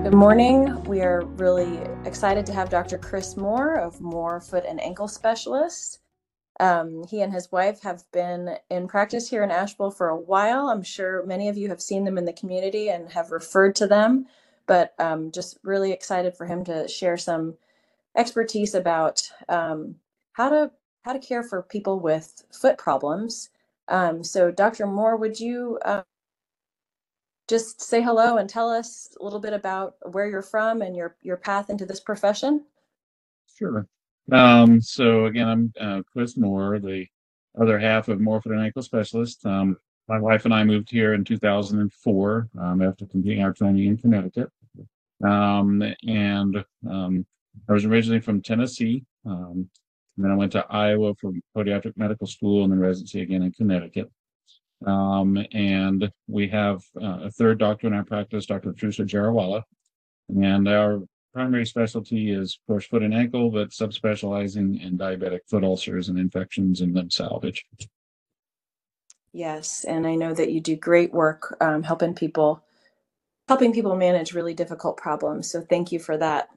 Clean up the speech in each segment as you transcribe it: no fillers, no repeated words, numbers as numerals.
Good morning. We are really excited to have Dr. Chris Moore of Moore Foot and Ankle Specialists. He and his wife have been in practice here in Asheville for a while. I'm sure many of you have seen them in the community and have referred to them, but just really excited for him to share some expertise about how to care for people with foot problems. So, Dr. Moore, would you just say hello and tell us a little bit about where you're from and your path into this profession? Sure. So again, I'm Chris Moore, the other half of Moore Foot and Ankle Specialist. My wife and I moved here in 2004 after completing our training in Connecticut. And I was originally from Tennessee. And then I went to Iowa for podiatric medical school and then residency again in Connecticut. And we have a third doctor in our practice, Dr. Trusha Jarawala. And our primary specialty is, of course, foot and ankle, but subspecializing in diabetic foot ulcers and infections and limb salvage. Yes, and I know that you do great work helping people manage really difficult problems. So thank you for that.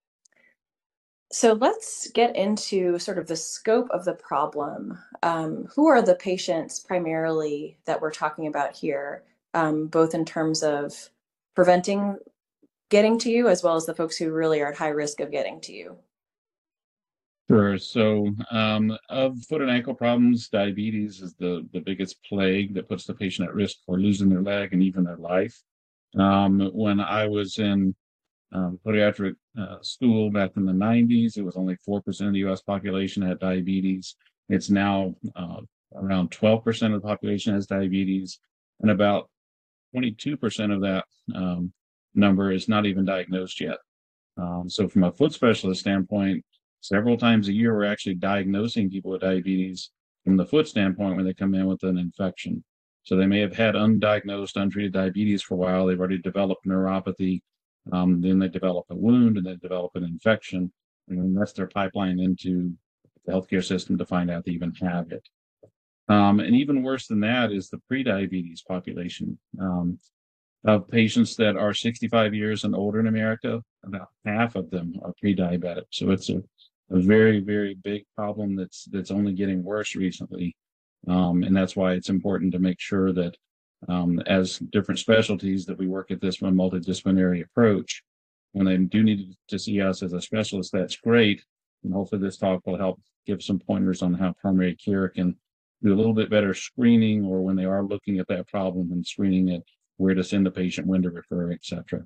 So let's get into sort of the scope of the problem. Who are the patients primarily that we're talking about here, both in terms of preventing getting to you as well as the folks who really are at high risk of getting to you? Sure. So, of foot and ankle problems, diabetes is the biggest plague that puts the patient at risk for losing their leg and even their life. When I was in podiatric school back in the 90s, it was only 4% of the US population had diabetes. It's now around 12% of the population has diabetes, and about 22% of that number is not even diagnosed yet. So, from a foot specialist standpoint, several times a year, we're actually diagnosing people with diabetes from the foot standpoint when they come in with an infection. So, they may have had undiagnosed, untreated diabetes for a while. They've already developed neuropathy. Then they develop a wound and they develop an infection. And then that's their pipeline into the healthcare system to find out they even have it. And even worse than that is the prediabetes population. Of patients that are 65 years and older in America, about half of them are pre-diabetic. So it's a very, very big problem that's only getting worse recently. And that's why it's important to make sure that as different specialties that we work at this from a multidisciplinary approach. When they do need to see us as a specialist, that's great. And hopefully this talk will help give some pointers on how primary care can do a little bit better screening, or when they are looking at that problem and screening it, where to send the patient, when to refer, et cetera.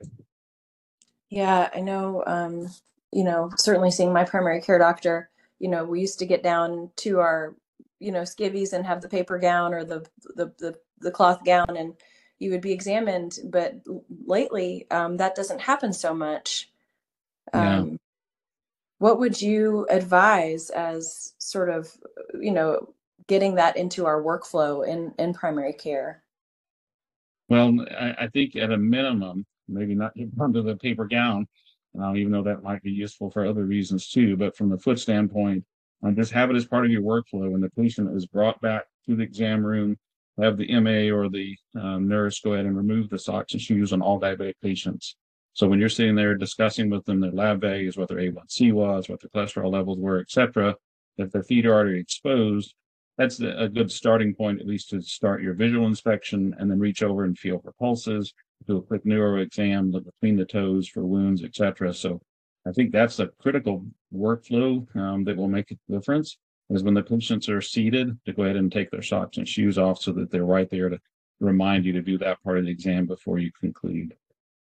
Yeah, I know, certainly seeing my primary care doctor, we used to get down to our, skivvies and have the paper gown or the cloth gown, and you would be examined. But lately, that doesn't happen so much. Yeah. Um, what would you advise as sort of, getting that into our workflow in primary care? Well, I think at a minimum, maybe not under the paper gown, even though that might be useful for other reasons too. But from the foot standpoint, just have it as part of your workflow. When the patient is brought back to the exam room, have the MA or the nurse go ahead and remove the socks and shoes on all diabetic patients. So when you're sitting there discussing with them their lab values, what their A1C was, what their cholesterol levels were, et cetera, if their feet are already exposed, that's a good starting point, at least to start your visual inspection, and then reach over and feel for pulses, do a quick neuro exam, look between the toes for wounds, etc. So I think that's a critical workflow that will make a difference, is when the patients are seated to go ahead and take their socks and shoes off so that they're right there to remind you to do that part of the exam before you conclude.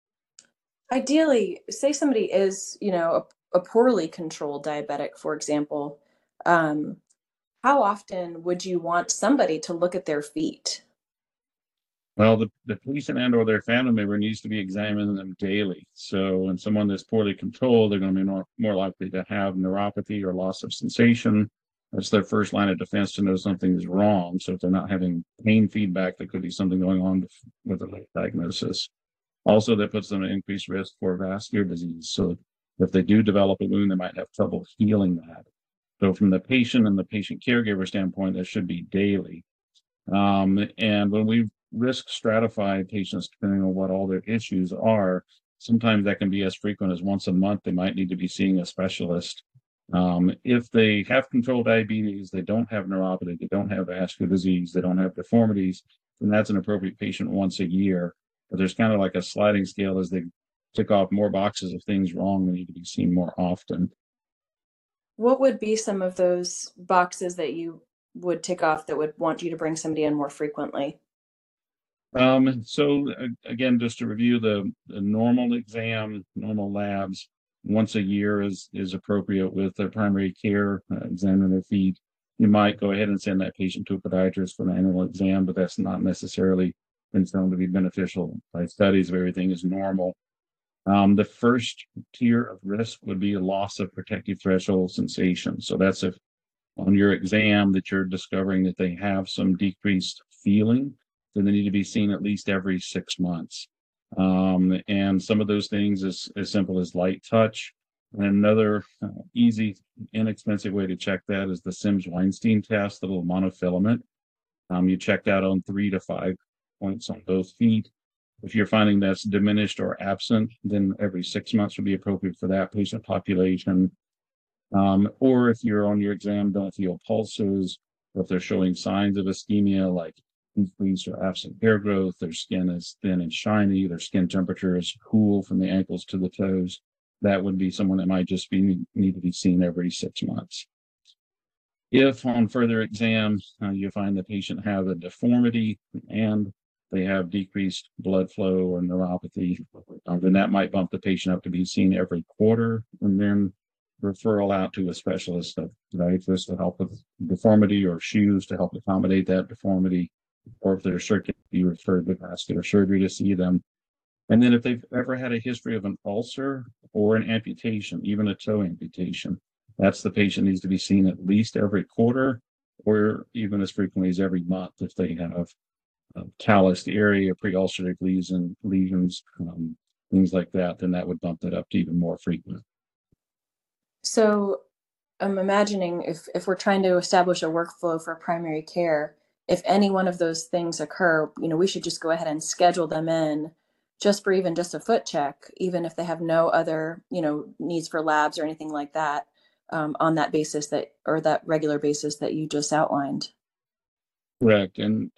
Ideally, say somebody is, a poorly controlled diabetic, for example. Um, how often would you want somebody to look at their feet? Well, the patient and or their family member needs to be examining them daily. So in someone that's poorly controlled, they're going to be more likely to have neuropathy or loss of sensation. That's their first line of defense to know something is wrong. So if they're not having pain feedback, there could be something going on with a late diagnosis. Also, that puts them at increased risk for vascular disease. So if they do develop a wound, they might have trouble healing that. So from the patient and the patient caregiver standpoint, that should be daily. And when we risk stratify patients depending on what all their issues are, Sometimes that can be as frequent as once a month. They might need to be seeing a specialist. If they have controlled diabetes, they don't have neuropathy, they don't have vascular disease, they don't have deformities, then that's an appropriate patient once a year. But there's kind of like a sliding scale as they tick off more boxes of things wrong, they need to be seen more often. What would be some of those boxes that you would tick off that would want you to bring somebody in more frequently? Again, just to review the normal exam, normal labs, once a year is appropriate with the primary care examining their feet. You might go ahead and send that patient to a podiatrist for an annual exam, but that's not necessarily been shown to be beneficial by studies if everything is normal. The first tier of risk would be a loss of protective threshold sensation. So that's if on your exam that you're discovering that they have some decreased feeling, then they need to be seen at least every 6 months. And some of those things is as simple as light touch. And another easy, inexpensive way to check that is the Sims-Weinstein test, the little monofilament. You check that on 3 to 5 points on both feet. If you're finding that's diminished or absent, then every 6 months would be appropriate for that patient population. Or if you're on your exam, don't feel pulses, or if they're showing signs of ischemia like increased or absent hair growth, their skin is thin and shiny, their skin temperature is cool from the ankles to the toes, that would be someone that might just need to be seen every 6 months. If on further exam you find the patient have a deformity and they have decreased blood flow or neuropathy, then that might bump the patient up to be seen every quarter, and then referral out to a specialist, a podiatrist, to help with deformity, or shoes to help accommodate that deformity, or if they're circuit, be referred to vascular surgery to see them. And then if they've ever had a history of an ulcer or an amputation, even a toe amputation, that's the patient needs to be seen at least every quarter, or even as frequently as every month if they have calloused area, pre-ulcerative lesions, things like that, then that would bump that up to even more frequent. So I'm imagining if we're trying to establish a workflow for primary care, if any one of those things occur, we should just go ahead and schedule them in just for even just a foot check, even if they have no other, needs for labs or anything like that, on that basis or that regular basis that you just outlined. Correct. And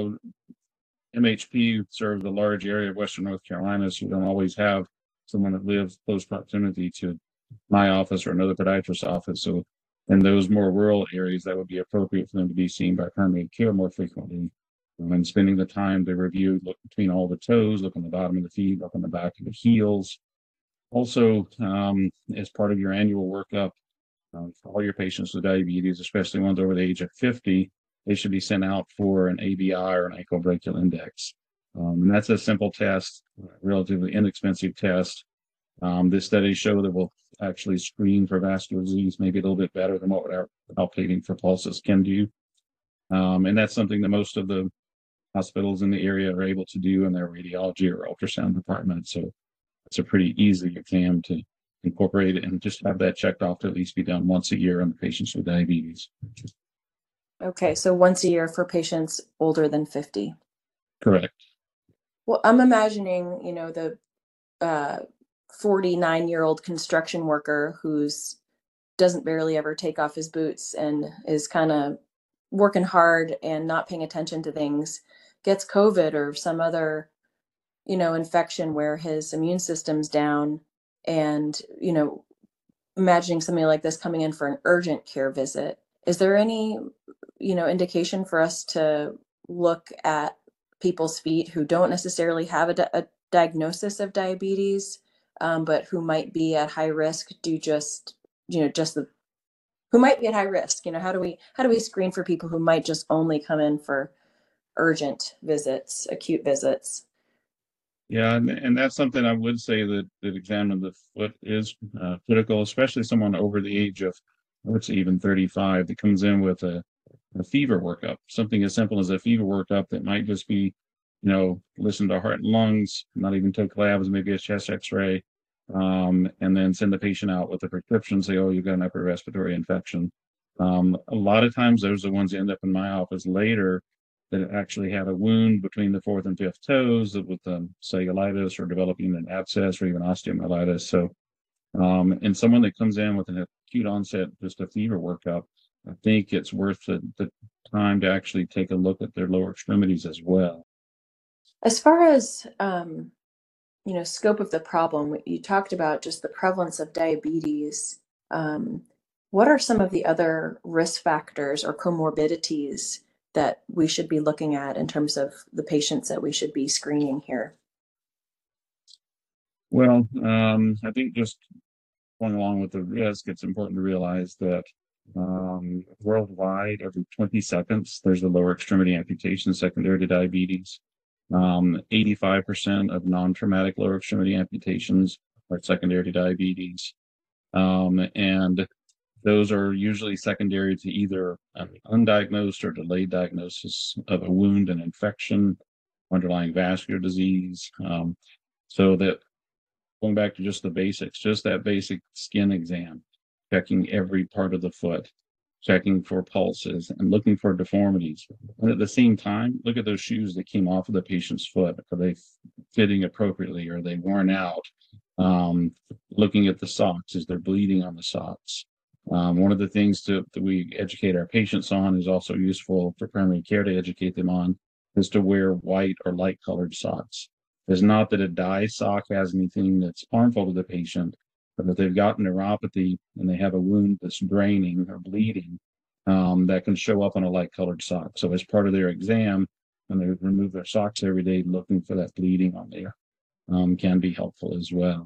MHP serves a large area of Western North Carolina, so you don't always have someone that lives close proximity to my office or another podiatrist's office. So in those more rural areas, that would be appropriate for them to be seen by primary care more frequently. And spending the time to review, look between all the toes, look on the bottom of the feet, look on the back of the heels. Also, as part of your annual workup, for all your patients with diabetes, especially ones over the age of 50, they should be sent out for an ABI or an ankle brachial index. And that's a simple test, relatively inexpensive test. This study show that will actually screen for vascular disease maybe a little bit better than what our palpating for pulses can do. And that's something that most of the hospitals in the area are able to do in their radiology or ultrasound department. So it's a pretty easy exam to incorporate it and just have that checked off to at least be done once a year on the patients with diabetes. Okay, so once a year for patients older than 50. Correct. Well, I'm imagining, the 49-year-old construction worker who's doesn't barely ever take off his boots and is kind of working hard and not paying attention to things, gets COVID or some other, infection where his immune system's down, and, imagining somebody like this coming in for an urgent care visit. Is there any, indication for us to look at people's feet who don't necessarily have a diagnosis of diabetes, but who might be at high risk due who might be at high risk? How do we screen for people who might just only come in for urgent visits, acute visits? Yeah, and that's something I would say that examining the foot is critical, especially someone over the age of, I would say even 35, that comes in with a fever workup, something as simple as a fever workup that might just be, listen to heart and lungs, not even take labs, maybe a chest x-ray, and then send the patient out with a prescription, say, oh, you've got an upper respiratory infection. A lot of times those are the ones that end up in my office later that actually had a wound between the fourth and fifth toes with cellulitis or developing an abscess or even osteomyelitis. So, in someone that comes in with an acute onset, just a fever workup, I think it's worth the time to actually take a look at their lower extremities as well. As far as scope of the problem, you talked about just the prevalence of diabetes. Um, what are some of the other risk factors or comorbidities that we should be looking at in terms of the patients that we should be screening here? Well, I think just going along with the risk, it's important to realize that worldwide, every 20 seconds, there's a lower extremity amputation secondary to diabetes. 85% of non-traumatic lower extremity amputations are secondary to diabetes. And those are usually secondary to either an undiagnosed or delayed diagnosis of a wound, an infection, underlying vascular disease. So that going back to just the basics, just that basic skin exam, checking every part of the foot, checking for pulses and looking for deformities. And at the same time, look at those shoes that came off of the patient's foot. Are they fitting appropriately? Are they worn out? Looking at the socks, is there bleeding on the socks? One of the things that we educate our patients on is also useful for primary care to educate them on is to wear white or light colored socks. It's not that a dye sock has anything that's harmful to the patient, but if they've got neuropathy and they have a wound that's draining or bleeding, that can show up on a light colored sock. So as part of their exam, when they remove their socks every day, looking for that bleeding on there can be helpful as well.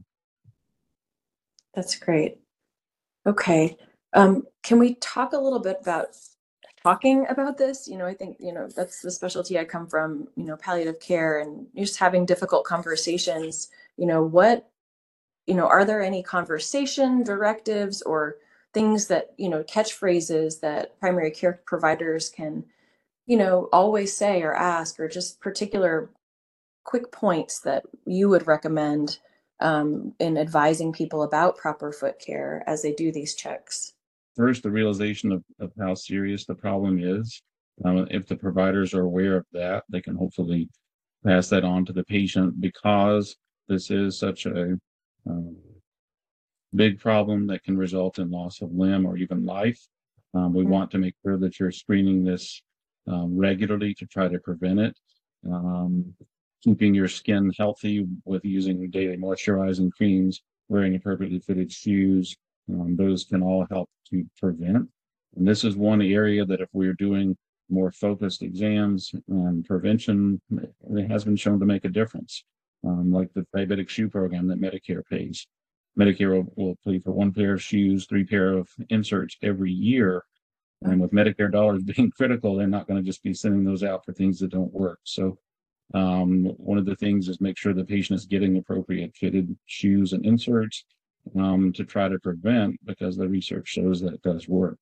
That's great. Okay. Can we talk a little bit about talking about this? I think, that's the specialty I come from, palliative care and just having difficult conversations. What, are there any conversation directives or things that, catchphrases that primary care providers can, always say or ask, or just particular quick points that you would recommend in advising people about proper foot care as they do these checks? First, the realization of how serious the problem is. If the providers are aware of that, they can hopefully pass that on to the patient because this is such a um, big problem that can result in loss of limb or even life. We Mm. want to make sure that you're screening this regularly to try to prevent it. Um, Keeping your skin healthy with using daily moisturizing creams, wearing appropriately fitted shoes, those can all help to prevent. And this is one area that if we're doing more focused exams and prevention, it has been shown to make a difference. Like the diabetic shoe program that Medicare pays. Medicare will pay for one pair of shoes, three pair of inserts every year. And with Medicare dollars being critical, they're not going to just be sending those out for things that don't work. So one of the things is make sure the patient is getting appropriate fitted shoes and inserts to try to prevent, because the research shows that it does work.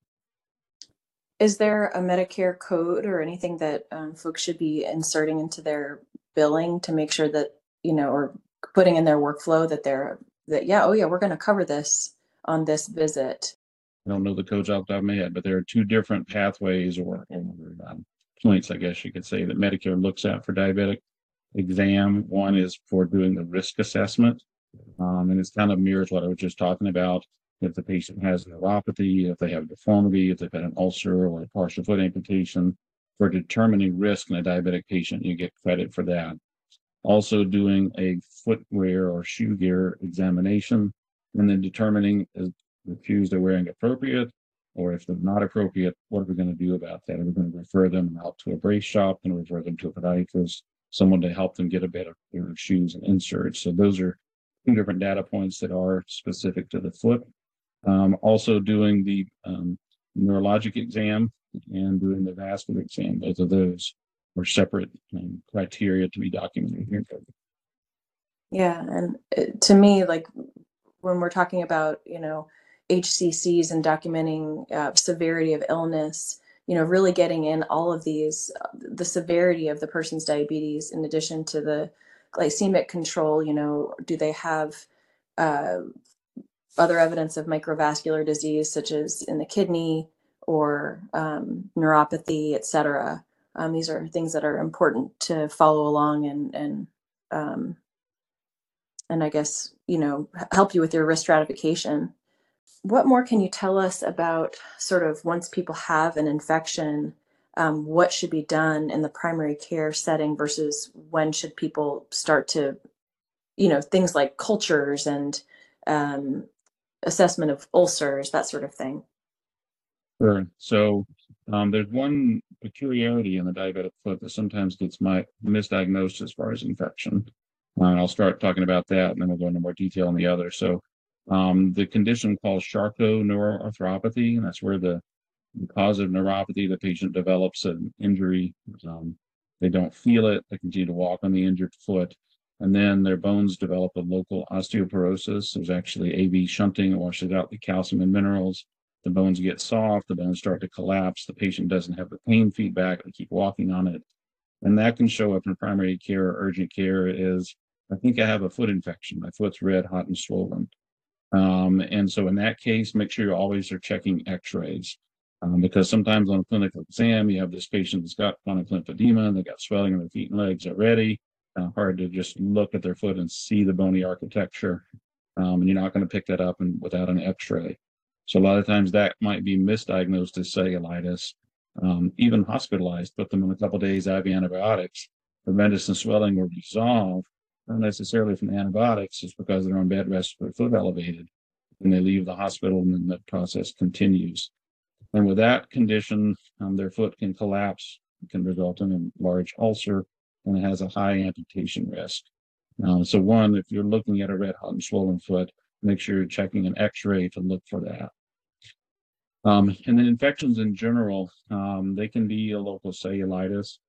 Is there a Medicare code or anything that folks should be inserting into their billing to make sure that, or putting in their workflow yeah, oh yeah, we're going to cover this on this visit? I don't know the codes off the top of my head, but there are two different pathways or points, I guess you could say, that Medicare looks at for diabetic exam. One is for doing the risk assessment, and it's kind of mirrors what I was just talking about. If the patient has neuropathy, if they have deformity, if they've had an ulcer or a partial foot amputation, for determining risk in a diabetic patient, you get credit for that. Also doing a footwear or shoe gear examination, and then determining is the shoes they're wearing appropriate, or if they're not appropriate, what are we going to do about that? Are we going to refer them out to a brace shop and refer them to a podiatrist, someone to help them get a better pair of shoes and inserts? So those are two different data points that are specific to the foot. Also doing the neurologic exam and doing the vascular exam. Both of those are separate criteria to be documented here. Yeah, and to me, like when we're talking about, HCCs and documenting severity of illness, really getting in all of these, the severity of the person's diabetes, in addition to the glycemic control, do they have uh, other evidence of microvascular disease, such as in the kidney or neuropathy, et cetera. These are things that are important to follow along um, and I guess, help you with your risk stratification. What more can you tell us about sort of once people have an infection, what should be done in the primary care setting versus when should people start to, things like cultures and um, assessment of ulcers, that sort of thing? Sure. So there's one peculiarity in the diabetic foot that sometimes gets misdiagnosed as far as infection. And I'll start talking about that, and then we'll go into more detail on the other. So the condition called Charcot neuroarthropathy, and that's where because of neuropathy, the patient develops an injury. Um, they don't feel it. They continue to walk on the injured foot. And then their bones develop a local osteoporosis. There's actually AV shunting that washes out the calcium and minerals. The bones get soft. The bones start to collapse. The patient doesn't have the pain feedback. They keep walking on it. And that can show up in primary care or urgent care as, I think I have a foot infection. My foot's red, hot, and swollen. And so in that case, make sure you always are checking x-rays. Because sometimes on a clinical exam, you have this patient that's got chronic lymphedema and they got swelling in their feet and legs already. Hard to just look at their foot and see the bony architecture. And you're not going to pick that up without an x-ray. So a lot of times that might be misdiagnosed as cellulitis. Even hospitalized, put them in a couple of days IV antibiotics, the redness and swelling will resolve, not necessarily from the antibiotics, just because they're on bed rest with foot elevated. And they leave the hospital and then the process continues. And with that condition, their foot can collapse, can result in a large ulcer, and it has a high amputation risk. So one, if you're looking at a red, hot, and swollen foot, make sure you're checking an x-ray to look for that. And then infections in general, they can be a local cellulitis.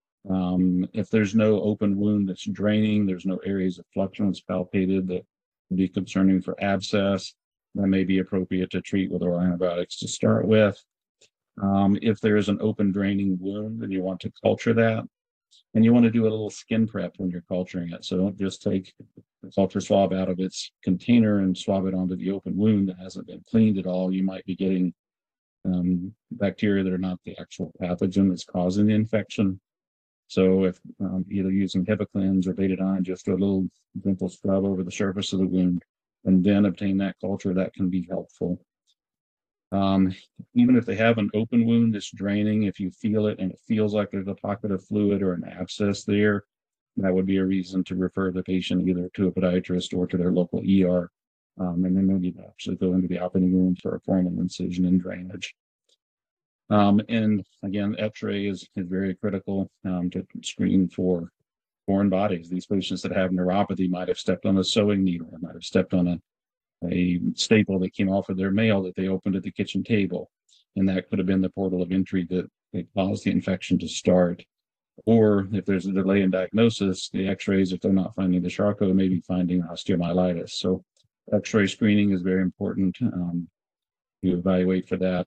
If there's no open wound that's draining, there's no areas of fluctuance palpated that would be concerning for abscess, that may be appropriate to treat with oral antibiotics to start with. If there is an open draining wound, then you want to culture that. And you want to do a little skin prep when you're culturing it. So don't just take the culture swab out of its container and swab it onto the open wound that hasn't been cleaned at all. You might be getting bacteria that are not the actual pathogen that's causing the infection. So if either using HIPAA or betadine, just do a little gentle scrub over the surface of the wound and then obtain that culture, that can be helpful. Even if they have an open wound that's draining, if you feel it and it feels like there's a pocket of fluid or an abscess there, that would be a reason to refer the patient either to a podiatrist or to their local ER. And then maybe actually go into the operating room for a formal incision and drainage. And again, x-ray is very critical to screen for foreign bodies. These patients that have neuropathy might have stepped on a sewing needle, might have stepped on a staple that came off of their mail that they opened at the kitchen table. And that could have been the portal of entry that caused the infection to start. Or if there's a delay in diagnosis, the x-rays, if they're not finding the Charcot, may be finding osteomyelitis. So x-ray screening is very important to evaluate for that.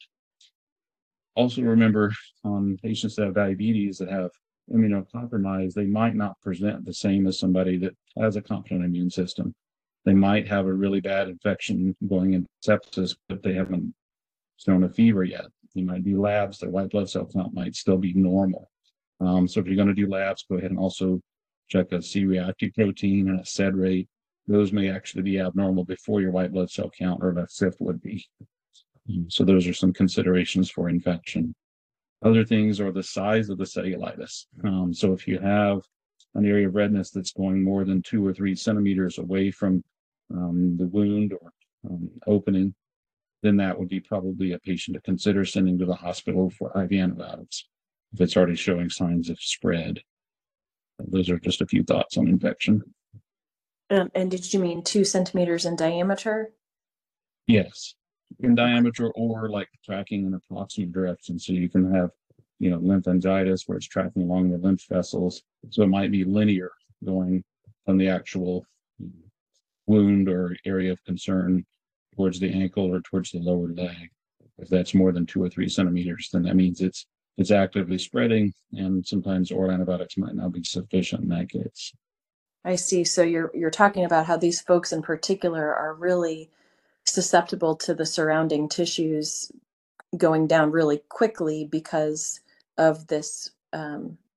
Also remember on patients that have diabetes that have immunocompromised, they might not present the same as somebody that has a competent immune system. They might have a really bad infection going into sepsis, but they haven't shown a fever yet. You might do labs, their white blood cell count might still be normal. So if you're going to do labs, go ahead and also check a C-reactive protein and a SED rate. Those may actually be abnormal before your white blood cell count or a CIF would be. So those are some considerations for infection. Other things are the size of the cellulitis. So if you have an area of redness that's going more than 2 or 3 centimeters away from the wound or opening, then that would be probably a patient to consider sending to the hospital for IV antibiotics if it's already showing signs of spread. Those are just a few thoughts on infection. And did you mean 2 centimeters in diameter? Yes, in diameter or like tracking in approximate direction. So you can have, lymphangitis where it's tracking along the lymph vessels. So it might be linear going from the actual wound or area of concern towards the ankle or towards the lower leg. If that's more than 2 or 3 centimeters, then that means it's actively spreading, and sometimes oral antibiotics might not be sufficient in that case. I see. So you're talking about how these folks in particular are really susceptible to the surrounding tissues going down really quickly because of this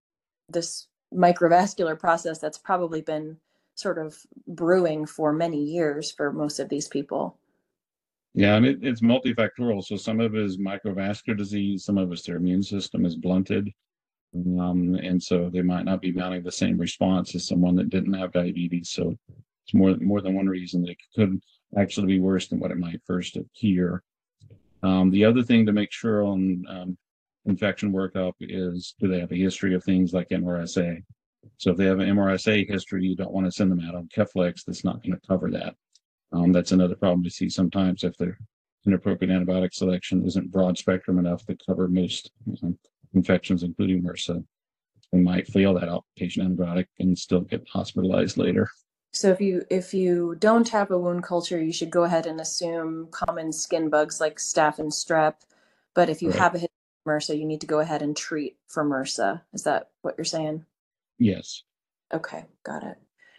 this microvascular process that's probably been sort of brewing for many years for most of these people. Yeah, and it's multifactorial. So some of it is microvascular disease, some of it's their immune system is blunted. And so they might not be mounting the same response as someone that didn't have diabetes. So it's more than one reason that it could actually be worse than what it might first appear. The other thing to make sure on infection workup is, do they have a history of things like MRSA? So if they have an MRSA history, you don't want to send them out on Keflex. That's not going to cover that. That's another problem we see sometimes if their inappropriate antibiotic selection isn't broad spectrum enough to cover most infections, including MRSA. They might fail that outpatient antibiotic and still get hospitalized later. So if you don't have a wound culture, you should go ahead and assume common skin bugs like staph and strep. But if you Correct. have a history of MRSA, you need to go ahead and treat for MRSA. Is that what you're saying? Yes. Okay, got it.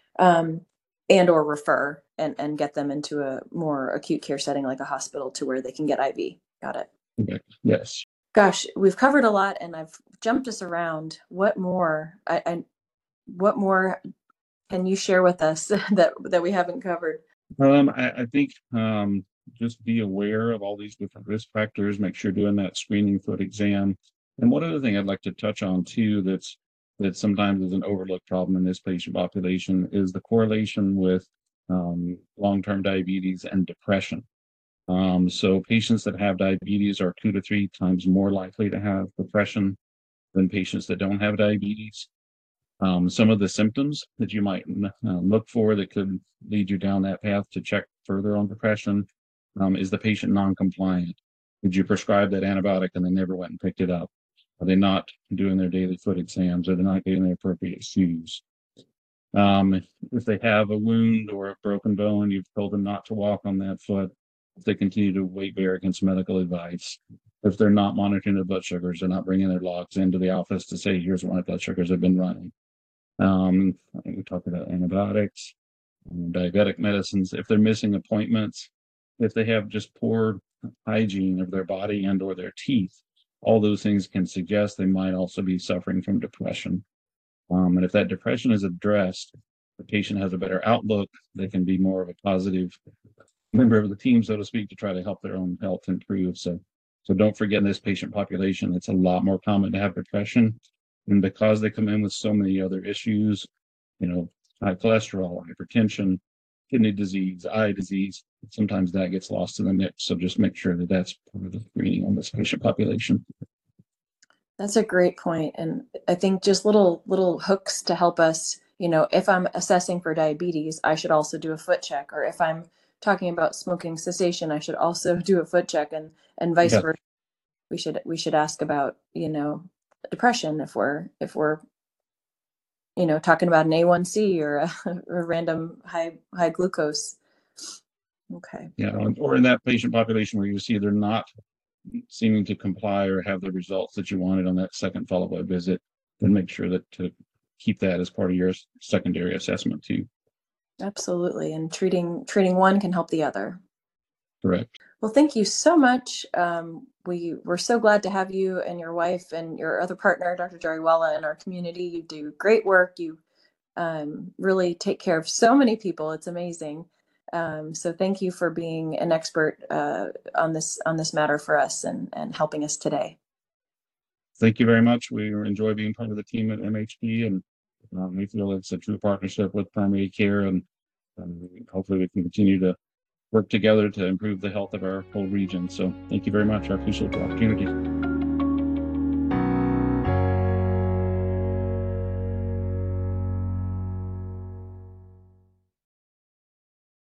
And or refer and get them into a more acute care setting like a hospital to where they can get IV. Got it. Okay. Yes. Gosh, we've covered a lot and I've jumped us around. What more? What more can you share with us that we haven't covered? I think just be aware of all these different risk factors. Make sure doing that screening foot exam. And one other thing I'd like to touch on too, that sometimes is an overlooked problem in this patient population, is the correlation with long-term diabetes and depression. So patients that have diabetes are 2 to 3 times more likely to have depression than patients that don't have diabetes. Some of the symptoms that you might look for that could lead you down that path to check further on depression is the patient non-compliant. Did you prescribe that antibiotic and they never went and picked it up? Are they not doing their daily foot exams? Are they not getting the appropriate shoes? If they have a wound or a broken bone, you've told them not to walk on that foot. If they continue to weight bear against medical advice, if they're not monitoring their blood sugars, they're not bringing their logs into the office to say, here's what my blood sugars have been running. I think we talked about antibiotics, diabetic medicines. If they're missing appointments, if they have just poor hygiene of their body and or their teeth, all those things can suggest they might also be suffering from depression. And if that depression is addressed, the patient has a better outlook. They can be more of a positive member of the team, so to speak, to try to help their own health improve. So don't forget, in this patient population, it's a lot more common to have depression. And because they come in with so many other issues, high cholesterol, hypertension, kidney disease, eye disease, sometimes that gets lost in the mix. So just make sure that that's part of the screening on this patient population. That's a great point. And I think just little hooks to help us, if I'm assessing for diabetes, I should also do a foot check. Or if I'm talking about smoking cessation, I should also do a foot check, and vice versa. We should ask about, depression if we're talking about an A1C or a random high glucose. Okay. Yeah, or in that patient population where you see they're not seeming to comply or have the results that you wanted on that second follow-up visit, then make sure that to keep that as part of your secondary assessment too. Absolutely. And treating one can help the other. Correct. Well, thank you so much. We're so glad to have you and your wife and your other partner, Dr. Jariwala, in our community. You do great work. You really take care of so many people. It's amazing. So thank you for being an expert on this matter for us and helping us today. Thank you very much. We enjoy being part of the team at MHP, and we feel it's a true partnership with primary care, and hopefully we can continue to work together to improve the health of our whole region. So thank you very much. I appreciate the opportunity.